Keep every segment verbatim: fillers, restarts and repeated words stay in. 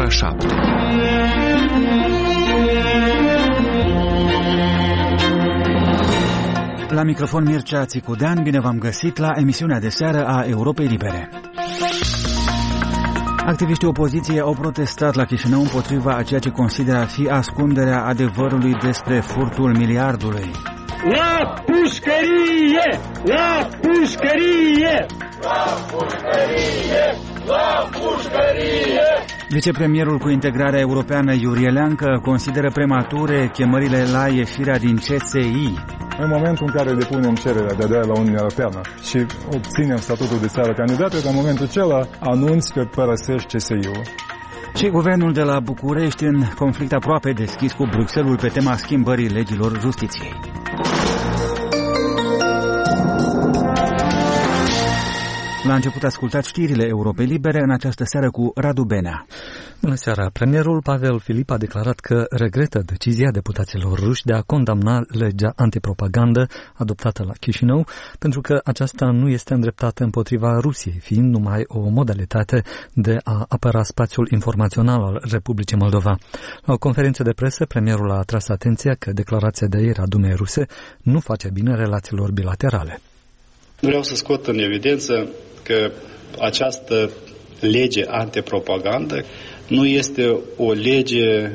ora șapte. La microfon Mircea Țicudean, bine v-am găsit la emisiunea de seară a Europei Libere. Activiștii opoziției au protestat la Chișinău împotriva a ceea ce consideră a fi ascunderea adevărului despre furtul miliardului. La pușcărie! La pușcărie! La pușcărie! La pușcărie! Vicepremierul cu integrarea europeană Iurie Leancă consideră premature chemările la ieșirea din C S I. În momentul în care depunem cererea de aderare la Uniunea Europeană și obținem statutul de țară candidată, în momentul acela anunți că părăsești C S I-ul. Și guvernul de la București în conflict aproape deschis cu Bruxelles pe tema schimbării legilor justiției. La început ascultați știrile Europei Libere în această seară cu Radu Benea. Bună seara! Premierul Pavel Filip a declarat că regretă decizia deputaților ruși de a condamna legea antipropagandă adoptată la Chișinău, pentru că aceasta nu este îndreptată împotriva Rusiei, fiind numai o modalitate de a apăra spațiul informațional al Republicii Moldova. La o conferință de presă, premierul a atras atenția că declarația de ieri a Dumei ruse nu face bine relațiilor bilaterale. Vreau să scot în evidență că această lege antipropagandă nu este o lege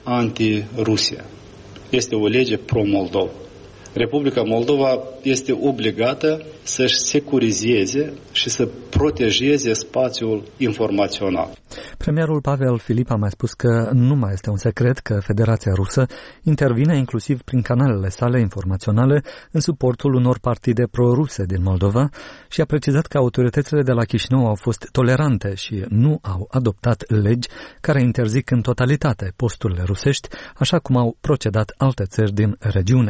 anti-Rusia. Este o lege pro-Moldova. Republica Moldova este obligată să-și securizeze și să protejeze spațiul informațional. Premierul Pavel Filip a mai spus că nu mai este un secret că Federația Rusă intervine inclusiv prin canalele sale informaționale în suportul unor partide pro-ruse din Moldova și a precizat că autoritățile de la Chișinău au fost tolerante și nu au adoptat legi care interzic în totalitate posturile rusești, așa cum au procedat alte țări din regiune.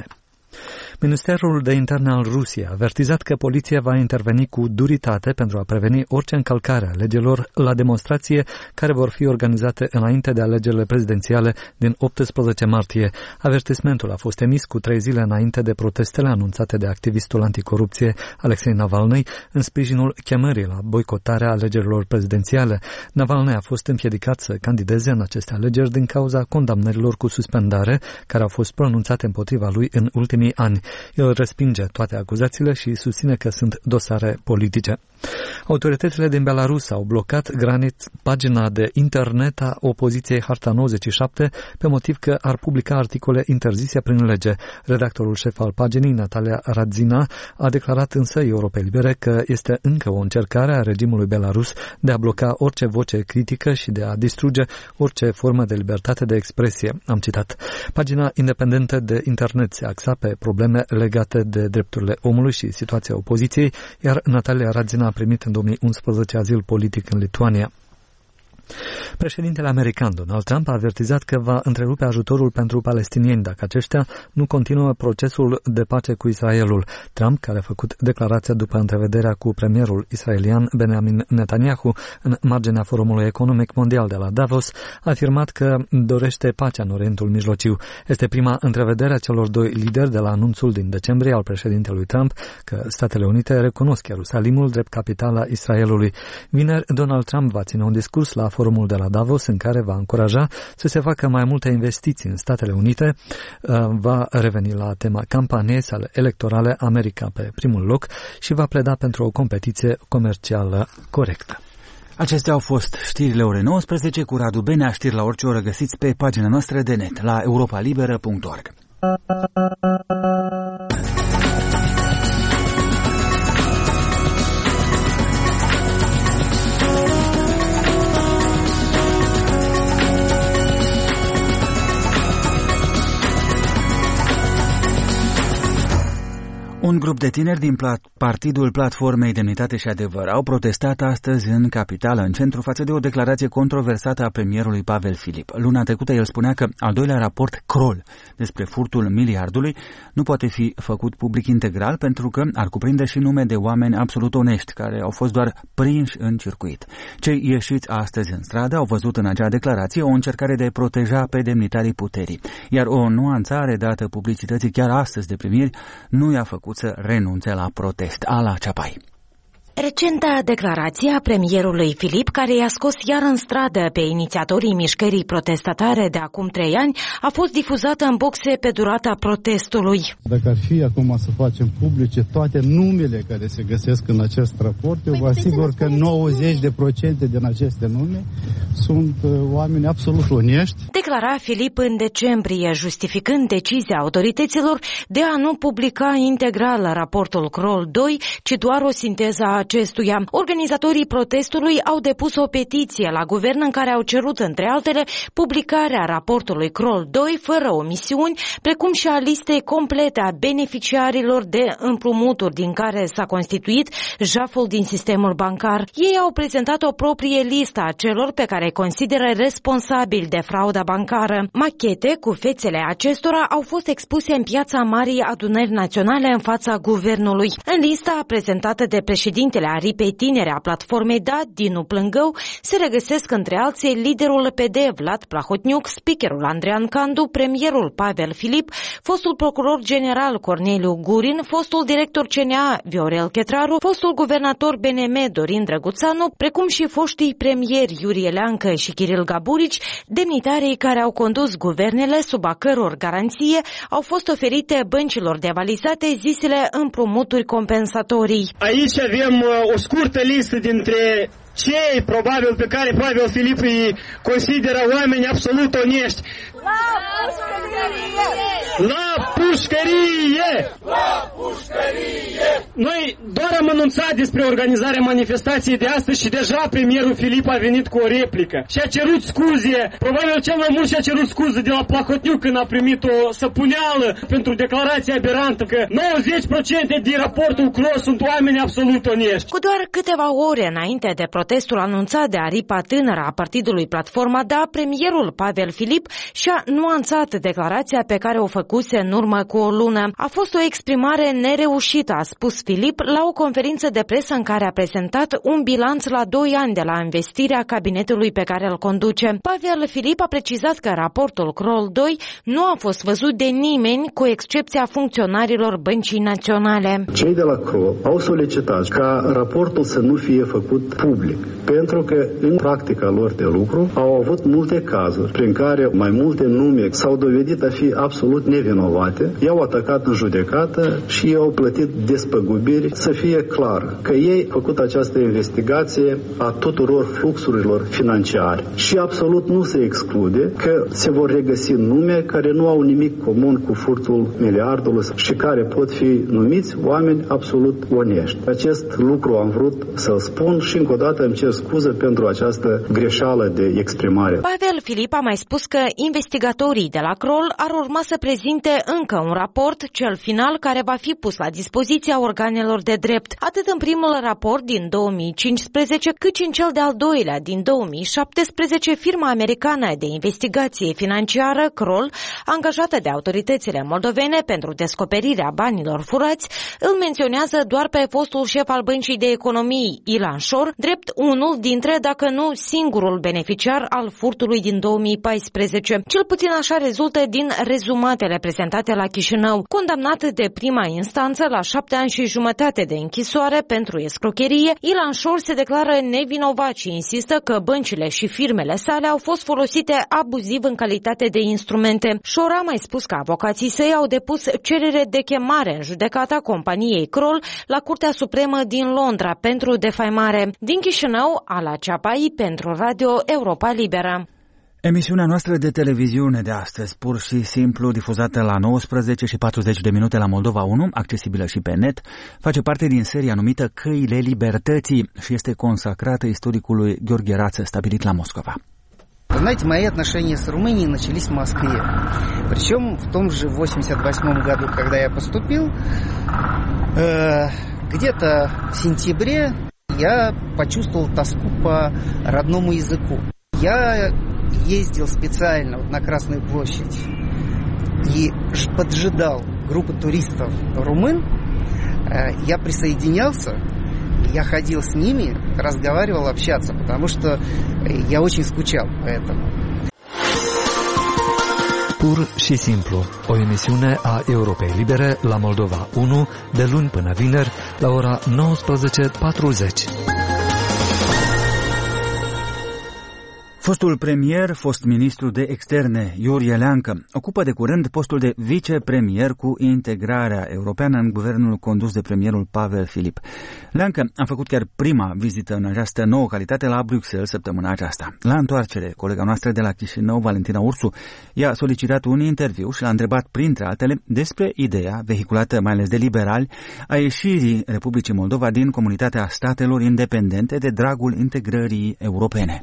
Ministerul de Interne al Rusiei a avertizat că poliția va interveni cu duritate pentru a preveni orice încălcare a legilor la demonstrație care vor fi organizate înainte de alegerile prezidențiale din optsprezece martie. Avertismentul a fost emis cu trei zile înainte de protestele anunțate de activistul anticorupție Alexei Navalny în sprijinul chemării la boicotarea alegerilor prezidențiale. Navalny a fost împiedicat să candideze în aceste alegeri din cauza condamnărilor cu suspendare care au fost pronunțate împotriva lui în ultimii ani. El respinge toate acuzațiile și susține că sunt dosare politice. Autoritățile din Belarus au blocat granit pagina de internet a opoziției Harta nouăzeci și șapte pe motiv că ar publica articole interzise prin lege. Redactorul șef al paginii, Natalia Radzina, a declarat însă Europei Libere că este încă o încercare a regimului Belarus de a bloca orice voce critică și de a distruge orice formă de libertate de expresie. Am citat. Pagina independentă de internet se axa pe probleme legate de drepturile omului și situația opoziției, iar Natalia Radzina a primit în două mii unsprezece azil politic în Lituania. Președintele american Donald Trump a avertizat că va întrerupe ajutorul pentru palestinieni dacă aceștia nu continuă procesul de pace cu Israelul. Trump, care a făcut declarația după întrevederea cu premierul israelian Benjamin Netanyahu în marginea Forumului Economic Mondial de la Davos, a afirmat că dorește pacea în Orientul Mijlociu. Este prima întrevedere a celor doi lideri de la anunțul din decembrie al președintelui Trump că Statele Unite recunosc Ierusalimul drept capitala Israelului. Vineri, Donald Trump va ține un discurs la forumul de la Davos în care va încuraja să se facă mai multe investiții în Statele Unite, va reveni la tema campaniei sale electorale America pe primul loc și va pleda pentru o competiție comercială corectă. Acestea au fost știrile ore nouăsprezece cu Radu Benea. Știri la orice oră găsiți pe pagina noastră de net la europa liberă punct org. Un grup de tineri din Partidul Platformei Demnitate și Adevăr au protestat astăzi în capitală, în centru, față de o declarație controversată a premierului Pavel Filip. Luna trecută el spunea că al doilea raport Kroll despre furtul miliardului nu poate fi făcut public integral pentru că ar cuprinde și nume de oameni absolut onești care au fost doar prinși în circuit. Cei ieșiți astăzi în stradă au văzut în acea declarație o încercare de a proteja pe demnitarii puterii, iar o nuanțare dată publicității chiar astăzi de premieri nu i-a făcut să renunțe la protest. Ala Ceapai. Recenta declarație a premierului Filip, care i-a scos iar în stradă pe inițiatorii mișcării protestatare de acum trei ani, a fost difuzată în boxe pe durata protestului. Dacă ar fi acum să facem publice toate numele care se găsesc în acest raport, eu vă asigur că nouăzeci la sută din aceste nume sunt oameni absolut onești. Declara Filip în decembrie, justificând decizia autorităților de a nu publica integral raportul Kroll doi, ci doar o sinteză a acestuia. Organizatorii protestului au depus o petiție la guvern în care au cerut, între altele, publicarea raportului Kroll doi fără omisiuni, precum și a listei complete a beneficiarilor de împrumuturi din care s-a constituit jaful din sistemul bancar. Ei au prezentat o proprie listă a celor pe care îi consideră responsabili de frauda bancară. Machete cu fețele acestora au fost expuse în piața Marii Adunări Naționale în fața guvernului. În lista prezentată de președintele Aripei Tinere a platformei Da, Dinu Plângău, se regăsesc între alții liderul P D Vlad Plahotniuc, speakerul Andrean Candu, premierul Pavel Filip, fostul procuror general Corneliu Gurin, fostul director C N A Viorel Chetraru, fostul guvernator B N M Dorin Drăguțanu, precum și foștii premieri Iurie Leancă și Kiril Gaburici, demnitarii care au condus guvernele sub a căror garanție au fost oferite băncilor devalizate zisele împrumuturi compensatorii. Aici avem o scurtă listă dintre cei probabil pe care Pavel Filip îi consideră oameni absolut onești. La pușcărie! La pușcărie! La pușcărie! Noi doar am anunțat despre organizarea manifestației de astăzi și deja premierul Filip a venit cu o replică și a cerut scuze, probabil cel mai mult și-a cerut scuze de la Plahotniuc când a primit o săpuneală pentru declarația aberantă că nouăzeci la sută din raportul Kroll sunt oameni absolut onești. Cu doar câteva ore înainte de protestul anunțat de aripa tânără a partidului Platforma Da, premierul Pavel Filip și-a nuanțat declarația pe care o făcuse în urmă cu o lună. A fost o exprimare nereușită, a spus Filip la o conferință de presă în care a prezentat un bilanț la doi ani de la investirea cabinetului pe care îl conduce. Pavel Filip a precizat că raportul Kroll doi nu a fost văzut de nimeni, cu excepția funcționarilor Băncii Naționale. Cei de la Kroll au solicitat ca raportul să nu fie făcut public, pentru că în practica lor de lucru au avut multe cazuri prin care mai multe nume s-au dovedit a fi absolut nevinovate, i-au atacat în judecată și i-au plătit despăgubiri. Să fie clar că ei au făcut această investigație a tuturor fluxurilor financiare și absolut nu se exclude că se vor regăsi nume care nu au nimic comun cu furtul miliardului și care pot fi numiți oameni absolut onești. Acest lucru am vrut să-l spun și încă o dată îmi cer scuze pentru această greșeală de exprimare. Pavel Filip a mai spus că investigatorii de la Kroll ar urma să prezinte încă un raport, cel final, care va fi pus la dispoziția organelor de drept, atât în primul raport din două mii cincisprezece, cât și în cel de-al doilea din două mii șaptesprezece. Firma americană de investigație financiară Kroll, angajată de autoritățile moldovene pentru descoperirea banilor furați, îl menționează doar pe fostul șef al Băncii de Economii, Ilan Șor, drept unul dintre, dacă nu singurul beneficiar al furtului din două mii paisprezece. Cel puțin așa rezultă din rezumatele prezentate la Chișinău. Condamnat de prima instanță la șapte ani și jumătate de închisoare pentru escrocherie, Ilan Șor se declară nevinovat și insistă că băncile și firmele sale au fost folosite abuziv în calitate de instrumente. Șor a mai spus că avocații săi au depus cerere de chemare în judecata companiei Kroll la Curtea Supremă din Londra pentru defaimare. Din Chișinău, Ala Ceapai pentru Radio Europa Liberă. Emisiunea noastră de televiziune de astăzi, pur și simplu difuzată la nouăsprezece și patruzeci de minute la Moldova unu, accesibilă și pe net, face parte din seria numită Căile Libertății și este consacrată istoricului Gheorghe Rață, stabilit la Moscova. Знаете, мои отношения с Румынией начались в Москве. Причем в том же восемьдесят восьмом году, когда я поступил, э, где-то в сентябре я почувствовал тоску по родному языку. Я ездил специально вот на Красную площадь и поджидал группу туристов румын. Я присоединялся, я ходил с ними, разговаривал, общаться, потому что я очень скучал по этому. Pur și simplu, o emisiune a Europei Libere la Moldova unu, de luni până vineri, la ora nouăsprezece patruzeci. Fostul premier, fost ministru de externe, Iurie Leancă, ocupă de curând postul de vicepremier cu integrarea europeană în guvernul condus de premierul Pavel Filip. Leancă a făcut chiar prima vizită în această nouă calitate la Bruxelles săptămâna aceasta. La întoarcere, colega noastră de la Chișinău, Valentina Ursu, i-a solicitat un interviu și l-a întrebat, printre altele, despre ideea, vehiculată mai ales de liberali, a ieșirii Republicii Moldova din comunitatea statelor independente de dragul integrării europene.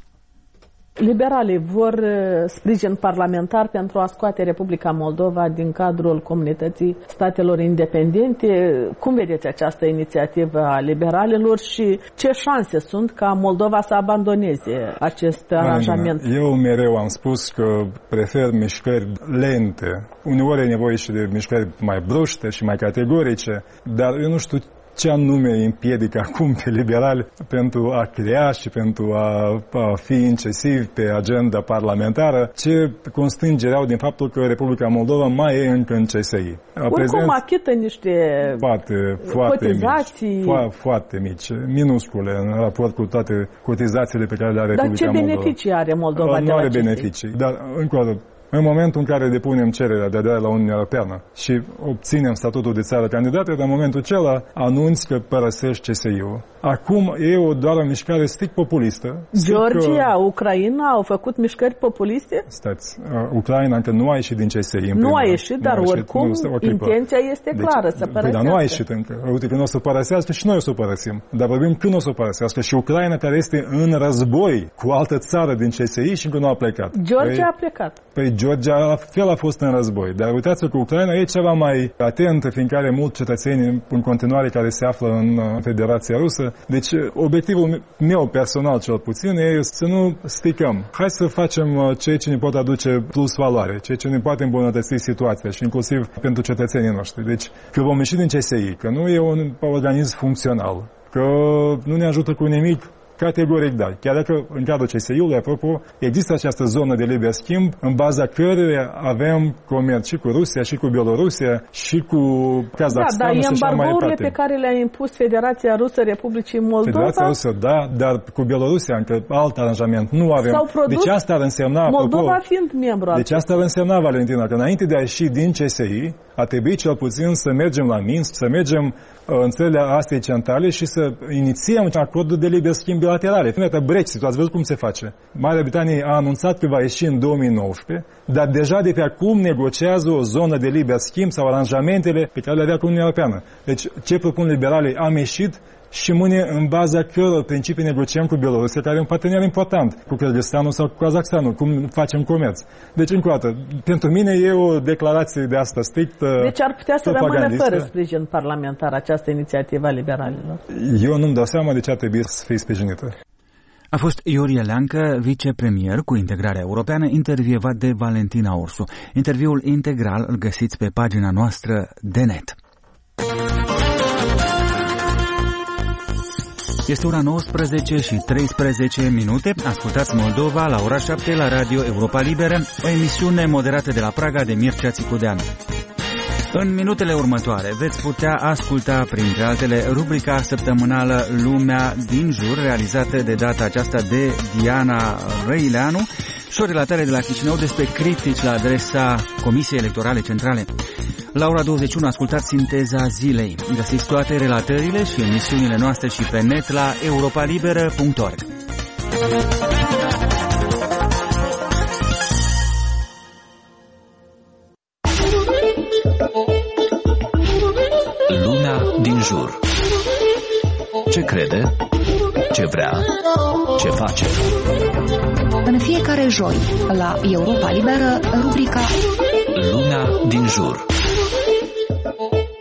Liberalii vor sprijin parlamentar pentru a scoate Republica Moldova din cadrul comunității statelor independente. Cum vedeți această inițiativă a liberalilor și ce șanse sunt ca Moldova să abandoneze acest aranjament? Eu mereu am spus că prefer mișcări lente. Uneori e nevoie și de mișcări mai bruște și mai categorice, dar eu nu știu ce anume îi împiedică acum pe liberali pentru a crea și pentru a, a fi incisivi pe agenda parlamentară, ce constrângeri au din faptul că Republica Moldova mai e încă în C S I. Oricum achită niște foarte, foarte cotizații. Mici, foarte, foarte mici, minuscule în raport cu toate cotizațiile pe care le are Republica Moldova. Dar ce beneficii are Moldova de la Nu are beneficii, dar încă o dată, în momentul în care depunem cererea de aderare la Uniunea Europeană și obținem statutul de țară candidată, în momentul acela anunți că părăsești C S I-ul. Acum e o doar o mișcare strict populistă. Georgia, că... Ucraina au făcut mișcări populiste? Stați, uh, Ucraina încă nu a ieșit din C S I. Nu a ieșit, dar ieșit, oricum nu, intenția este clară deci, să părăsească. Dar nu a ieșit încă. Uite, când o să părăsească și noi o să o părăsim. Dar vorbim când o să o părăsească. Și Ucraina care este în război cu altă țară din C S I și încă nu a plecat. Georgia păi, a plecat. Păi Georgia la fel a fost în război. Dar uitați-vă că Ucraina e ceva mai atentă, fiindcă are mulți cetățeni în continuare care se află în Federația Rusă. Deci obiectivul meu personal cel puțin e să nu sticăm. Hai să facem ceea ce ne poate aduce plus valoare, ceea ce ne poate îmbunătăți situația și inclusiv pentru cetățenii noștri. Deci că vom ieși din C S I, că nu e un organism funcțional, că nu ne ajută cu nimic, categoric da. Chiar dacă în cadrul C S I-ului, apropo, există această zonă de liber schimb în baza căreia avem comerț și cu Rusia, și cu Bielorusia, și cu Kazakhstan. Da, dar embargourile pe care le-a impus Federația Rusă Republicii Moldova... Federația Rusă, da, dar cu Bielorusia încă alt aranjament nu avem. S-au produs, deci asta ar însemna, Moldova apropo, fiind membru. Deci asta ar însemna, Valentina, că înainte de a ieși din C S I, a trebuit cel puțin să mergem la Minsk, să mergem în țările Asiei Centrale și să inițiem acorduri de liber schimb bilaterale. Iată, Brexit, ați văzut cum se face. Marea Britanie a anunțat că va ieși în două mii nouăsprezece, dar deja de pe acum negociază o zonă de liber schimb sau aranjamentele pe care le avea cu Uniunea Europeană. Deci, ce propun liberalii? Am ieșit și mâine în baza căror principii negociem cu Bielorusia, care e un partener important, cu Kyrgyzstanul sau cu Kazakhstanul, cum facem comerț. Deci, încă o dată, pentru mine e o declarație de asta strictă. Deci ar putea să rămână fără sprijin parlamentar această inițiativă a liberalilor. Eu nu-mi dau seama de ce ar trebui să fie sprijinită. A fost Iurie Leancă, vicepremier cu integrarea europeană, intervievat de Valentina Ursu. Interviul integral îl găsiți pe pagina noastră de net. Este ora nouăsprezece și treisprezece minute. Ascultați Moldova la ora șapte la Radio Europa Liberă, o emisiune moderată de la Praga de Mircea Țicudeanu. În minutele următoare veți putea asculta, printre altele, rubrica săptămânală Lumea din jur, realizată de data aceasta de Diana Răileanu, și o relatare de la Chișinău despre critici la adresa Comisiei Electorale Centrale. La ora douăzeci și unu ascultați Sinteza Zilei. Găsiți toate relatările și emisiunile noastre și pe net la europalibera punct org. Lumea din jur. Ce crede? Ce vrea? Ce face? În fiecare joi, la Europa Liberă, rubrica Lumea din jur.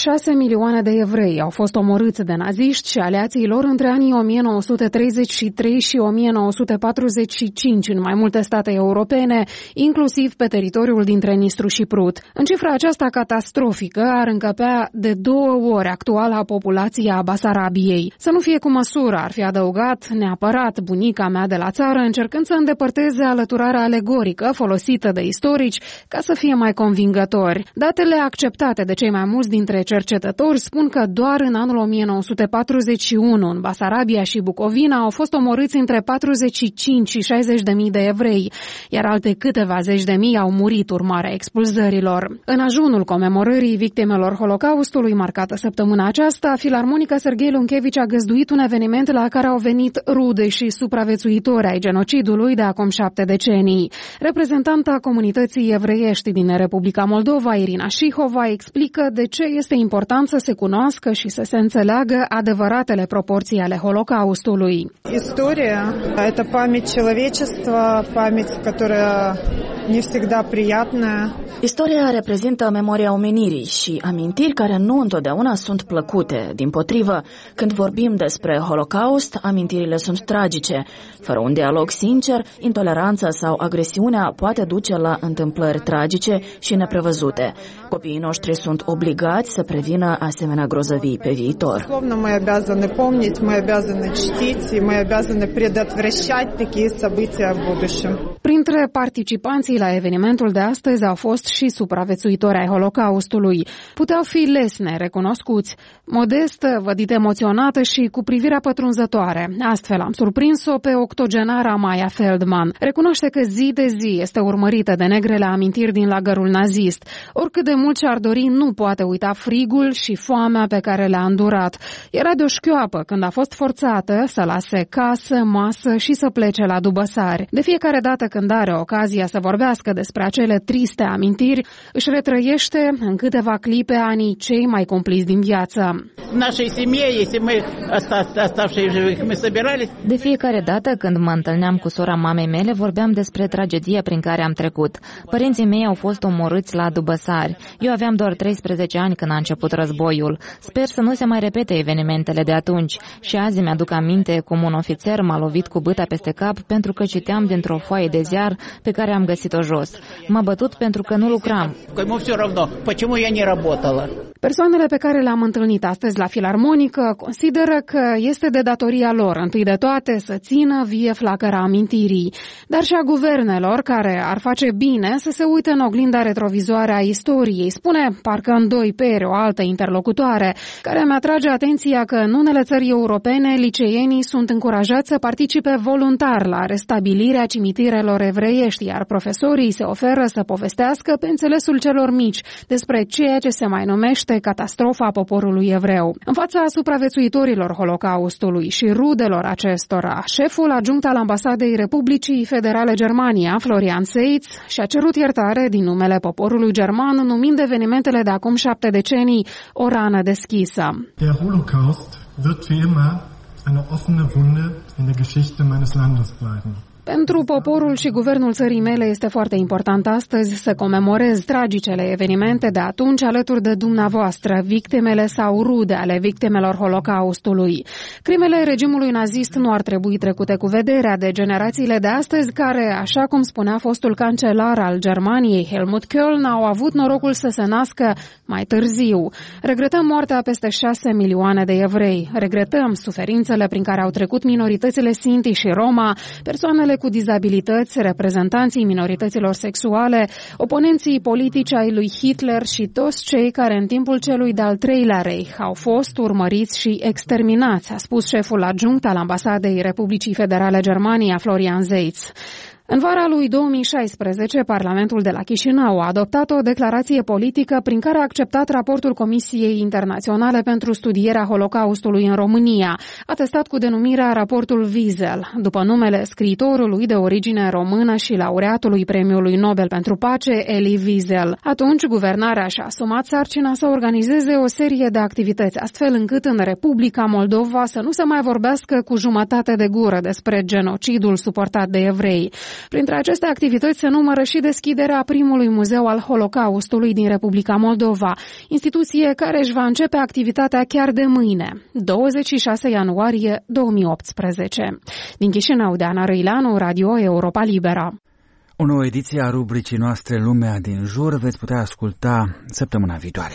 șase milioane de evrei au fost omorâți de naziști și aliații lor între anii o mie nouă sute treizeci și trei și o mie nouă sute patruzeci și cinci în mai multe state europene, inclusiv pe teritoriul dintre Nistru și Prut. În cifra aceasta catastrofică ar încăpea de două ori actuala populație a Basarabiei. Să nu fie cu măsură, ar fi adăugat neapărat bunica mea de la țară, încercând să îndepărteze alăturarea alegorică folosită de istorici ca să fie mai convingători. Datele acceptate de cei mai mulți dintre cercetători spun că doar în anul o mie nouă sute patruzeci și unu în Basarabia și Bucovina au fost omorâți între patruzeci și cinci și șaizeci de mii de evrei, iar alte câteva zeci de mii au murit urmarea expulzărilor. În ajunul comemorării victimelor Holocaustului marcată săptămâna aceasta, Filarmonica Serghei Lunchevici a găzduit un eveniment la care au venit rude și supraviețuitori ai genocidului de acum șapte decenii. Reprezentanta comunității evreiești din Republica Moldova, Irina Șihova, explică de ce este important să se cunoască și să se înțeleagă adevăratele proporții ale Holocaustului. Istoria – это память человечества, память, которая не всегда приятная. Istoria reprezintă memoria omenirii și amintiri care nu întotdeauna sunt plăcute. Dimpotrivă, când vorbim despre Holocaust, amintirile sunt tragice. Fără un dialog sincer, intoleranța sau agresiunea poate duce la întâmplări tragice și neprevăzute. Copiii noștri sunt obligați să prevină asemenea grozăvii pe viitor. Мы обязаны помнить, мы обязаны чтить, и мы обязаны предотвращать такие события в будущем. Printre participanții la evenimentul de astăzi au fost și supraviețuitori ai Holocaustului. Puteau fi lesne, recunoscuți. Modest, vădit emoționată și cu privirea pătrunzătoare. Astfel am surprins-o pe octogenara Maya Feldman. Recunoaște că zi de zi este urmărită de negrele amintiri din lagărul nazist. Oricât de mult și-ar dori, nu poate uita frigul și foamea pe care le-a îndurat. Era de o șchioapă când a fost forțată să lase casă, masă și să plece la Dubăsari. De fiecare dată când are ocazia să vorbească despre acele triste amintiri, își retrăiește în câteva clipe anii cei mai cumpliți din viață. De fiecare dată când mă întâlneam cu sora mamei mele, vorbeam despre tragedia prin care am trecut. Părinții mei au fost omorâți la Dubăsari. Eu aveam doar treisprezece ani când a început războiul. Sper să nu se mai repete evenimentele de atunci. Și azi mi-aduc aminte cum un ofițer m-a lovit cu bâta peste cap pentru că citeam dintr-o foaie de ziar pe care am găsit-o jos. M-a bătut pentru că nu lucram. Persoanele pe care le-am întâlnit astăzi la Filarmonică consideră că este de datoria lor, întâi de toate, să țină vie flacăra amintirii, dar și a guvernelor care ar face bine să se uite în oglinda retrovizoare a istoriei, spune, parcă în doi peri, o altă interlocutoare, care mi atrage atenția că în unele țări europene liceenii sunt încurajați să participe voluntar la restabilirea cimitirelor evreiești, iar profesorii se oferă să povestească pe înțelesul celor mici despre ceea ce se mai numește catastrofa poporului evreu. În fața supraviețuitorilor Holocaustului și rudelor acestora, șeful adjunct al Ambasadei Republicii Federale Germania, Florian Seitz, și-a cerut iertare din numele poporului german, numind evenimentele de acum șapte decenii o rană deschisă. Der Holocaust wird für immer eine offene Wunde in der Geschichte meines Landes bleiben. Pentru poporul și guvernul țării mele este foarte important astăzi să comemorez tragicele evenimente de atunci alături de dumneavoastră, victimele sau rude ale victimelor Holocaustului. Crimele regimului nazist nu ar trebui trecute cu vederea de generațiile de astăzi care, așa cum spunea fostul cancelar al Germaniei, Helmut Kohl, au avut norocul să se nască mai târziu. Regretăm moartea peste șase milioane de evrei. Regretăm suferințele prin care au trecut minoritățile Sinti și Roma, persoanele cu dizabilități, reprezentanții minorităților sexuale, oponenții politici ai lui Hitler și toți cei care în timpul celui de-al treilea Reich au fost urmăriți și exterminați, a spus șeful adjunct al Ambasadei Republicii Federale Germania, Florian Seitz. În vara lui două mii șaisprezece, Parlamentul de la Chișinău a adoptat o declarație politică prin care a acceptat raportul Comisiei Internaționale pentru studierea Holocaustului în România, atestat cu denumirea raportul Wiesel, după numele scriitorului de origine română și laureatului Premiului Nobel pentru Pace, Elie Wiesel. Atunci, guvernarea și-a asumat sarcina să organizeze o serie de activități, astfel încât în Republica Moldova să nu se mai vorbească cu jumătate de gură despre genocidul suportat de evrei. Printre aceste activități se numără și deschiderea primului muzeu al Holocaustului din Republica Moldova, instituție care își va începe activitatea chiar de mâine, douăzeci și șase ianuarie două mii optsprezece. Din Chișinău, de Ana Răileanu, Radio Europa Liberă. O nouă ediție a rubricii noastre Lumea din jur veți putea asculta săptămâna viitoare.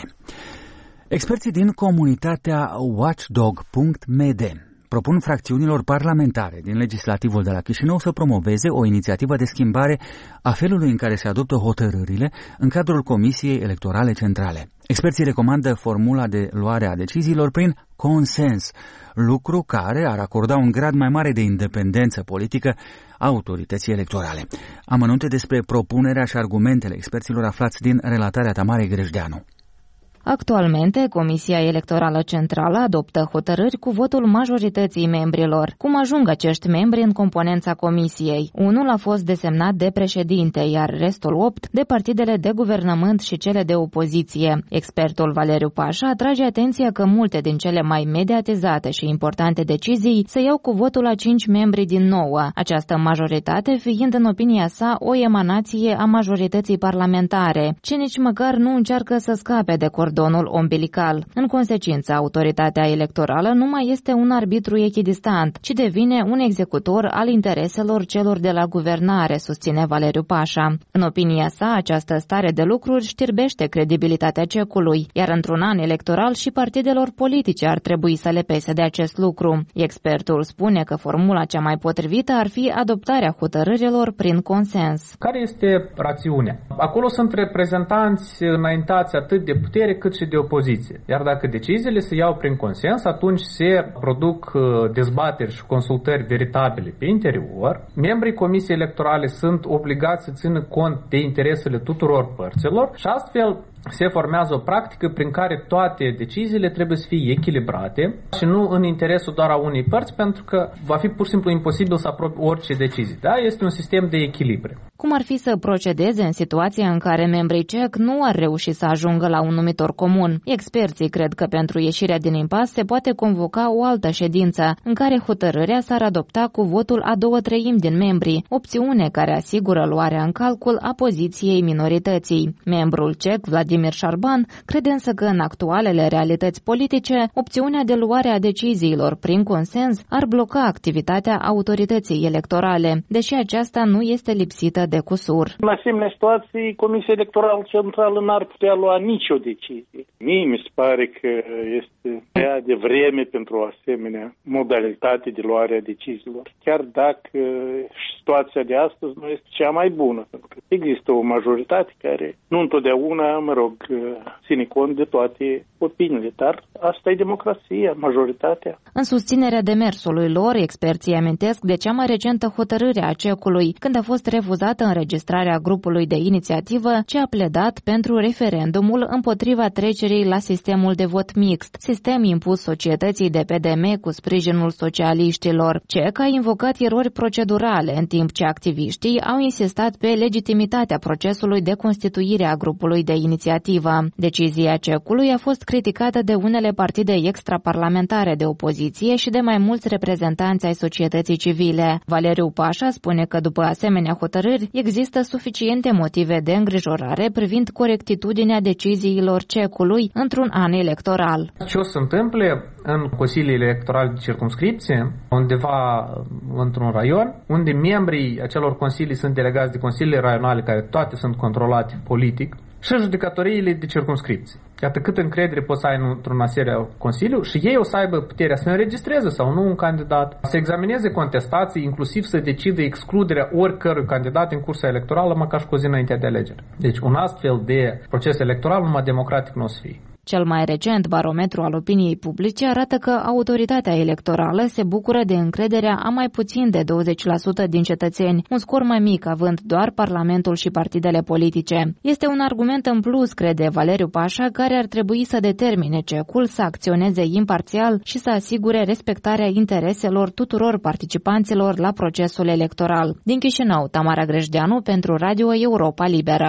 Experții din comunitatea watchdog punct m d propun fracțiunilor parlamentare din legislativul de la Chișinău să promoveze o inițiativă de schimbare a felului în care se adoptă hotărârile în cadrul Comisiei Electorale Centrale. Experții recomandă formula de luare a deciziilor prin consens, lucru care ar acorda un grad mai mare de independență politică autorității electorale. Amănunte despre propunerea și argumentele experților aflați din relatarea Tamarei Grejdeanu. Actualmente, Comisia Electorală Centrală adoptă hotărâri cu votul majorității membrilor. Cum ajung acești membri în componența comisiei? Unul a fost desemnat de președinte, iar restul opt de partidele de guvernământ și cele de opoziție. Expertul Valeriu Pașa atrage atenția că multe din cele mai mediatizate și importante decizii se iau cu votul a cinci membri din nouă, această majoritate fiind în opinia sa o emanație a majorității parlamentare, ce nici măcar nu încearcă să scape de cordonul umbilical. În consecință, autoritatea electorală nu mai este un arbitru echidistant, ci devine un executor al intereselor celor de la guvernare, susține Valeriu Pașa. În opinia sa, această stare de lucruri știrbește credibilitatea cecului, iar într-un an electoral și partidelor politice ar trebui să le pese de acest lucru. Expertul spune că formula cea mai potrivită ar fi adoptarea hotărârilor prin consens. Care este rațiunea? Acolo sunt reprezentanți înaintați atât de putere cât și de opoziție. Iar dacă deciziile se iau prin consens, atunci se produc dezbateri și consultări veritabile pe interior. Membrii Comisiei Electorale sunt obligați să țină cont de interesele tuturor părților și astfel se formează o practică prin care toate deciziile trebuie să fie echilibrate și nu în interesul doar a unei părți, pentru că va fi pur și simplu imposibil să aprobe orice decizie. Da? Este un sistem de echilibre. Cum ar fi să procedeze în situația în care membrii C E C nu ar reuși să ajungă la un numitor comun? Experții cred că pentru ieșirea din impas se poate convoca o altă ședință, în care hotărârea s-ar adopta cu votul a două treimi din membri, opțiune care asigură luarea în calcul a poziției minorității. Membrul C E C, Vladimir Șarban, crede însă că în actualele realități politice, opțiunea de luare a deciziilor prin consens ar bloca activitatea autorității electorale, deși aceasta nu este lipsită de cusur. În asemenea situații, Comisia Electorală Centrală n-ar putea lua nicio decizie. Mie mi se pare că este prea devreme pentru o asemenea modalitate de luare a deciziilor, chiar dacă situația de astăzi nu este cea mai bună, pentru că există o majoritate care nu întotdeauna, mă rog, ține cont de toate opiniile, dar asta e democrația, majoritatea. În susținerea demersului lor, experții amintesc de cea mai recentă hotărâre a C E C-ului, când a fost refuzată înregistrarea grupului de inițiativă ce a pledat pentru referendumul împotriva trecerii la sistemul de vot mixt, sistem impus societății de P D M cu sprijinul socialiștilor. C E C a invocat erori procedurale, în timp ce activiștii au insistat pe legitimitatea procesului de constituire a grupului de inițiativă. Decizia C E C-ului a fost criticată de unele partide extraparlamentare de opoziție și de mai mulți reprezentanți ai societății civile. Valeriu Pașa spune că după asemenea hotărâri există suficiente motive de îngrijorare privind corectitudinea deciziilor C E C-ului într-un an electoral. Ce o să întâmple în consiliile electorale de circumscripție, undeva într-un raion, unde membrii acelor consilii sunt delegați de consiliile raionale, care toate sunt controlate politic, și judecatoriile de circumscripție. Iată cât încredere poți să ai într-un asemenea consiliu și ei o să aibă puterea să înregistreze sau nu un candidat, să examineze contestații, inclusiv să decidă excluderea oricărui candidat în cursa electorală, măcar și cu o zi înainte de alegeri. Deci un astfel de proces electoral numai democratic nu o să fie. Cel mai recent barometru al opiniei publice arată că autoritatea electorală se bucură de încrederea a mai puțin de douăzeci la sută din cetățeni, un scor mai mic având doar Parlamentul și partidele politice. Este un argument în plus, crede Valeriu Pașa, care ar trebui să determine C E C-ul să acționeze imparțial și să asigure respectarea intereselor tuturor participanților la procesul electoral. Din Chișinău, Tamara Grejdeanu pentru Radio Europa Liberă.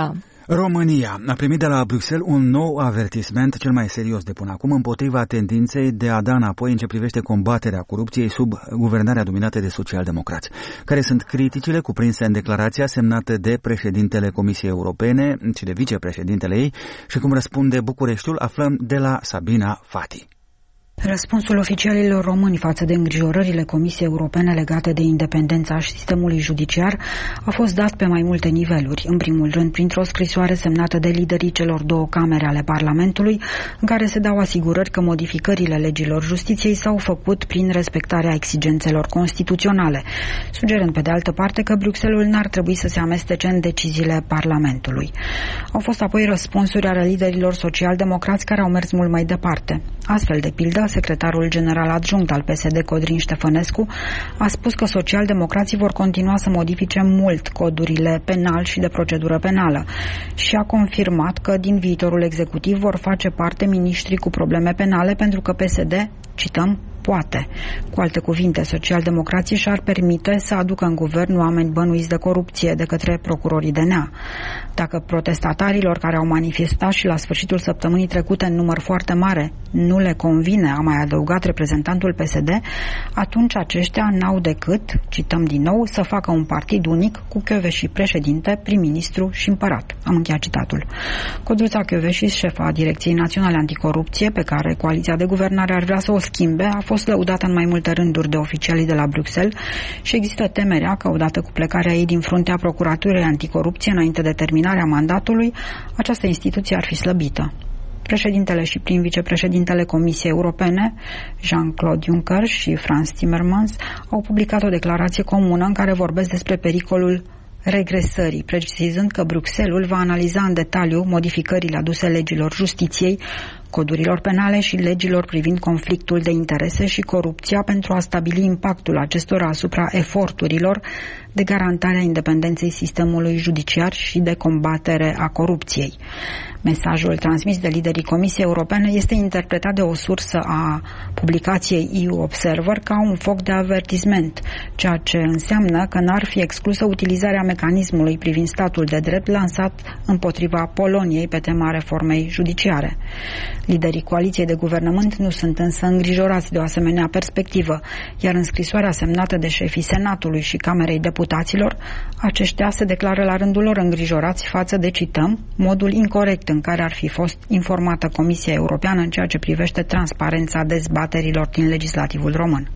România a primit de la Bruxelles un nou avertisment, cel mai serios de până acum, împotriva tendinței de a da înapoi în ce privește combaterea corupției sub guvernarea dominată de socialdemocrați. Care sunt criticile cuprinse în declarația semnată de președintele Comisiei Europene și de vicepreședintele ei și cum răspunde Bucureștiul, aflăm de la Sabina Fati. Răspunsul oficialilor români față de îngrijorările Comisiei Europene legate de independența sistemului judiciar a fost dat pe mai multe niveluri. În primul rând, printr-o scrisoare semnată de liderii celor două camere ale Parlamentului, în care se dau asigurări că modificările legilor justiției s-au făcut prin respectarea exigențelor constituționale, sugerând pe de altă parte că Bruxelles n-ar trebui să se amestece în deciziile Parlamentului. Au fost apoi răspunsuri ale liderilor social-democrați care au mers mult mai departe. Astfel, de pildă, secretarul general adjunct al P S D, Codrin Ștefănescu, a spus că socialdemocrații vor continua să modifice mult codurile penal și de procedură penală și a confirmat că din viitorul executiv vor face parte miniștrii cu probleme penale pentru că P S D, cităm, poate. Cu alte cuvinte, socialdemocrații și-ar permite să aducă în guvern oameni bănuiți de corupție de către procurorii D N A. Dacă protestatarilor care au manifestat și la sfârșitul săptămânii trecute în număr foarte mare nu le convine, a mai adăugat reprezentantul P S D, atunci aceștia n-au decât, cităm din nou, să facă un partid unic cu Kövesi președinte, prim-ministru și împărat. Am încheiat citatul. Codruța Kövesi, șefa Direcției Naționale Anticorupție, pe care coaliția de guvernare ar vrea să o schimbe, a fost lăudată în mai multe rânduri de oficialii de la Bruxelles și există temerea că, odată cu plecarea ei din fruntea Procuraturii Anticorupție înainte de terminarea mandatului, această instituție ar fi slăbită. Președintele și prim vicepreședintele Comisiei Europene, Jean-Claude Juncker și Frans Timmermans, au publicat o declarație comună în care vorbesc despre pericolul regresării, precizând că Bruxelles va analiza în detaliu modificările aduse legilor justiției, codurilor penale și legilor privind conflictul de interese și corupția pentru a stabili impactul acestora asupra eforturilor de garantare a independenței sistemului judiciar și de combatere a corupției. Mesajul transmis de liderii Comisiei Europene este interpretat de o sursă a publicației E U Observer ca un foc de avertisment, ceea ce înseamnă că n-ar fi exclusă utilizarea mecanismului privind statul de drept lansat împotriva Poloniei pe tema reformei judiciare. Liderii coaliției de guvernământ nu sunt însă îngrijorați de o asemenea perspectivă, iar în scrisoarea semnată de șefii Senatului și Camerei Deputaților, aceștia se declară la rândul lor îngrijorați față de, cităm, modul incorect în care ar fi fost informată Comisia Europeană în ceea ce privește transparența dezbaterilor din legislativul român.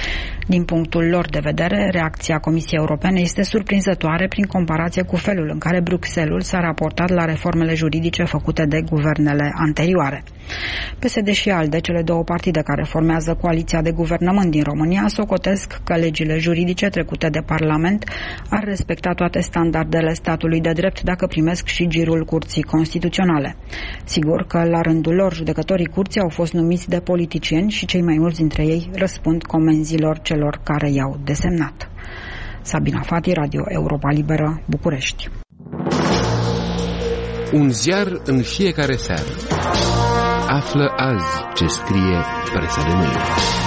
Din punctul lor de vedere, reacția Comisiei Europene este surprinzătoare prin comparație cu felul în care Bruxelles s-a raportat la reformele juridice făcute de guvernele anterioare. P S D și ALDE, cele două partide care formează coaliția de guvernământ din România, socotesc că legile juridice trecute de Parlament ar respecta toate standardele statului de drept dacă primesc și girul Curții Constituționale. Sigur că la rândul lor judecătorii curții au fost numiți de politicieni și cei mai mulți dintre ei răspund comenzilor celor care i-au desemnat. Sabina Fati, Radio Europa Liberă, București. Un ziar în fiecare seară. Află azi ce scrie presa de mâine.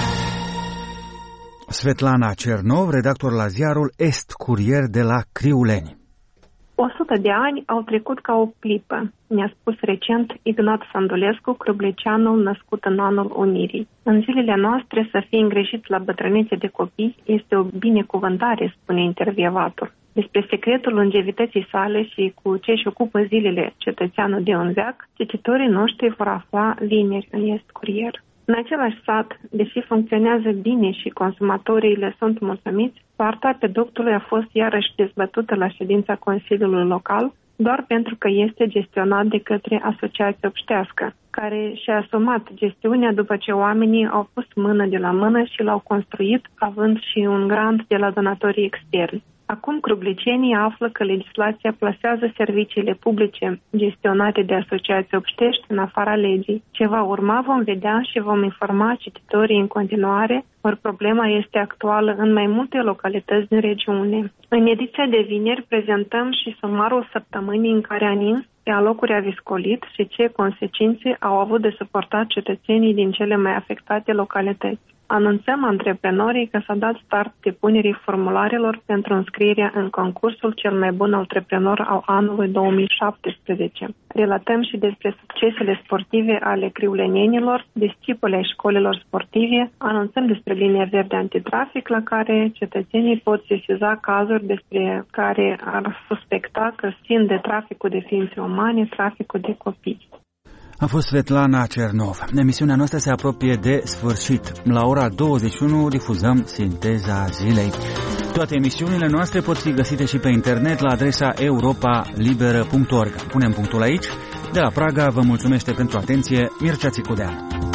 Svetlana Cernov, redactor la ziarul Est Curier de la Criuleni. O sută de ani au trecut ca o clipă, ne-a spus recent Ignat Sandulescu, clubleceanul născut în anul Unirii. În zilele noastre să fii îngrijit la bătrânețe de copii este o binecuvântare, spune intervievatul. Despre secretul longevității sale și cu ce își ocupă zilele cetățeanul de un veac, cititorii noștri vor afla vineri în Est Curier. În același sat, deși funcționează bine și consumatorii le sunt mulțumiți, soarta peductului a fost iarăși dezbătută la ședința Consiliului Local, doar pentru că este gestionat de către Asociația Obștească, care și-a asumat gestiunea după ce oamenii au pus mână de la mână și l-au construit, având și un grant de la donatorii externi. Acum cruglicenii află că legislația plasează serviciile publice gestionate de Asociația Obștești în afara legii. Ce va urma vom vedea și vom informa cititorii în continuare, ori problema este actuală în mai multe localități din regiune. În ediția de vineri prezentăm și sumarul săptămânii în care a nins, pe alocuri a viscolit și ce consecințe au avut de suportat cetățenii din cele mai afectate localități. Anunțăm antreprenorii că s-a dat start depunerii formularelor pentru înscrierea în concursul cel mai bun antreprenor al anului două mii șaptesprezece. Relatăm și despre succesele sportive ale criulenenilor, discipoli ai școlilor sportive, anunțăm despre linia verde antitrafic la care cetățenii pot sesiza cazuri despre care ar suspecta că țin de traficul de ființe umane, traficul de copii. A fost Svetlana Cernov. Emisiunea noastră se apropie de sfârșit. La ora douăzeci și unu difuzăm Sinteza Zilei. Toate emisiunile noastre pot fi găsite și pe internet la adresa europa liberă punct org. Punem punctul aici. De la Praga vă mulțumește pentru atenție Mircea Țicudean.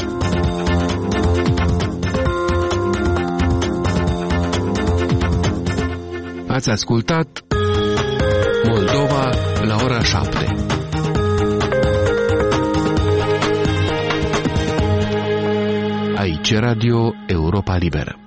Ați ascultat Moldova la ora șapte. Aici Radio Europa Liberă.